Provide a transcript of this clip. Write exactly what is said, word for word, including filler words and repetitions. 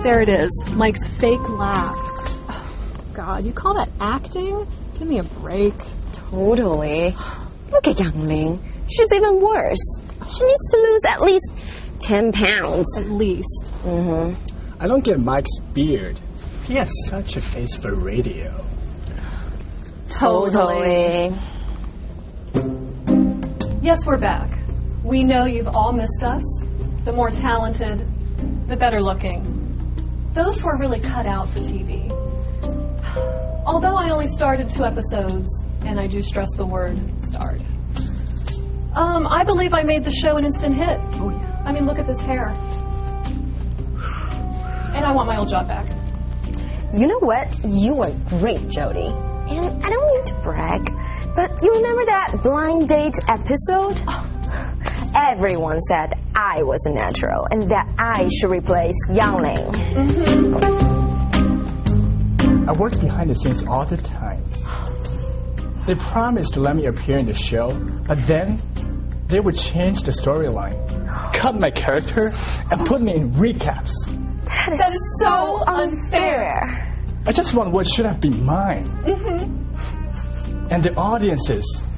There it is, Mike's fake laugh. Oh, God, you call that acting? Give me a break. Totally. Look at Yang Ling. She's even worse. She needs to lose at least ten pounds. At least. Mm-hmm. I don't get Mike's beard. He has such a face for radio. Totally. Yes, we're back. We know you've all missed us. The more talented, the better looking. Those who are really cut out for T V. Although I only started two episodes, and I do stress the word starred. Um, I believe I made the show an instant hit. Oh, yeah. I mean, look at this hair. And I want my old job back. You know what? You are great, Jodie. And I don't mean to brag, but you remember that blind date episode? Everyone said I was a natural and that I should replace Yang Ling. Mm-hmm. I work behind the scenes all the time. They promised to let me appear in the show, but then they would change the storyline, cut my character, and put me in recaps. That is, that is so unfair. I just want what should have been mine. Mm-hmm. And the audiences